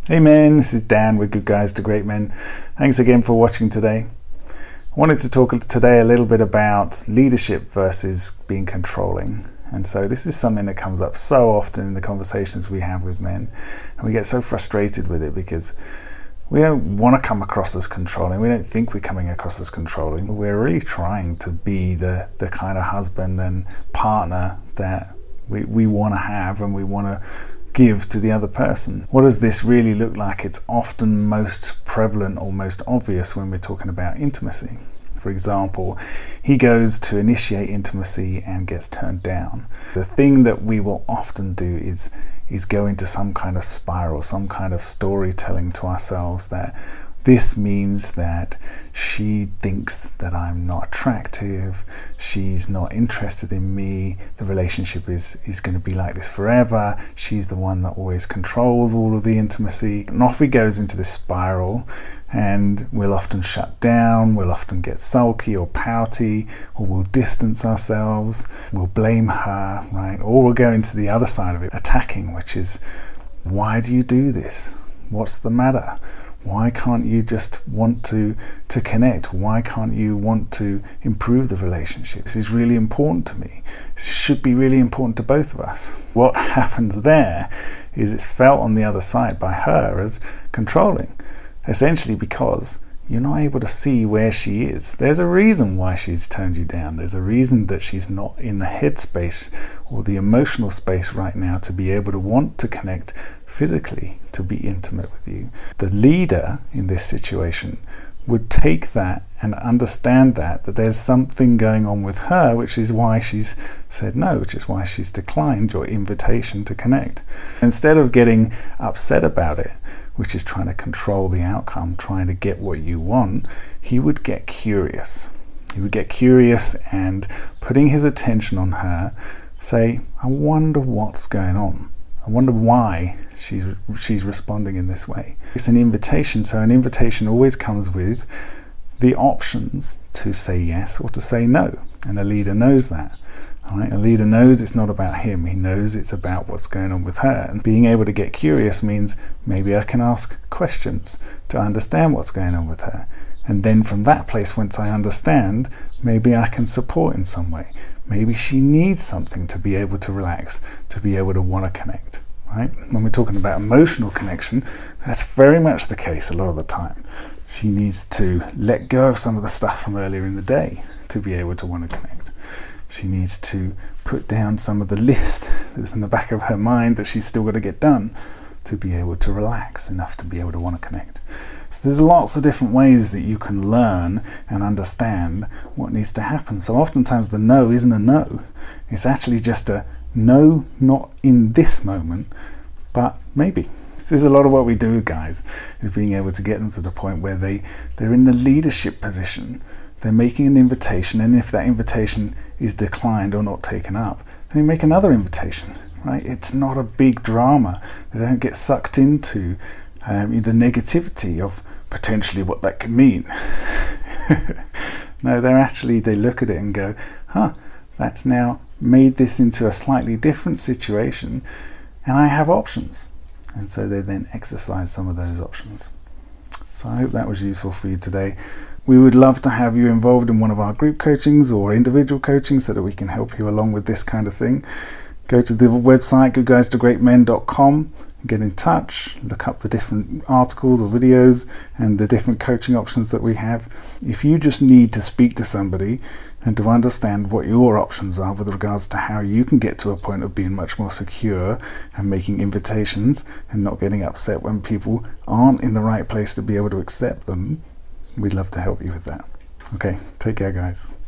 Hey man, this is Dan with Good Guys to Great Men. Thanks again for watching today. I wanted to talk today a little bit about leadership versus being controlling. And so this is something that comes up so often in the conversations we have with men. And we get so frustrated with it because we don't want to come across as controlling. We don't think we're coming across as controlling. We're really trying to be the kind of husband and partner that we want to have and we want to give to the other person. What does this really look like? It's often most prevalent or most obvious when we're talking about intimacy. For example, he goes to initiate intimacy and gets turned down. The thing that we will often do is go into some kind of spiral, some kind of storytelling to ourselves that this means that she thinks that I'm not attractive, she's not interested in me, the relationship is going to be like this forever, she's the one that always controls all of the intimacy. And off he goes into this spiral, and we'll often shut down, we'll often get sulky or pouty, or we'll distance ourselves, we'll blame her, right? Or we'll go into the other side of it, attacking, which is, why do you do this? What's the matter? Why can't you just want to connect? Why can't you want to improve the relationship? This is really important to me. This should be really important to both of us. What happens there is it's felt on the other side by her as controlling, essentially because you're not able to see where she is. There's a reason why she's turned you down. There's a reason that she's not in the headspace or the emotional space right now to be able to want to connect physically, to be intimate with you. The leader in this situation would take that and understand that there's something going on with her, which is why she's said no, which is why she's declined your invitation to connect. Instead of getting upset about it, which is trying to control the outcome, trying to get what you want, he would get curious. He would get curious and, putting his attention on her, say, I wonder what's going on. I wonder why she's responding in this way. It's an invitation, so an invitation always comes with the options to say yes or to say no, and a leader knows that. All right? A leader knows it's not about him, he knows it's about what's going on with her. And being able to get curious means maybe I can ask questions to understand what's going on with her. And then from that place, once I understand, maybe I can support in some way. Maybe she needs something to be able to relax, to be able to want to connect. Right? When we're talking about emotional connection, that's very much the case a lot of the time. She needs to let go of some of the stuff from earlier in the day to be able to want to connect. She needs to put down some of the list that's in the back of her mind that she's still got to get done to be able to relax enough to be able to want to connect. So there's lots of different ways that you can learn and understand what needs to happen. So oftentimes the no isn't a no. It's actually just a no, not in this moment, but maybe. This is a lot of what we do with guys, is being able to get them to the point where they're in the leadership position. They're making an invitation, and if that invitation is declined or not taken up, then they make another invitation, right? It's not a big drama. They don't get sucked into the negativity of potentially what that could mean. No, they look at it and go, that's now made this into a slightly different situation, and I have options. And so they then exercise some of those options. So I hope that was useful for you today. We would love to have you involved in one of our group coachings or individual coaching so that we can help you along with this kind of thing. Go to the website goodguystogreatmen.com, get in touch, look up the different articles or videos and the different coaching options that we have. If you just need to speak to somebody and to understand what your options are with regards to how you can get to a point of being much more secure and making invitations and not getting upset when people aren't in the right place to be able to accept them, we'd love to help you with that. Okay, take care guys.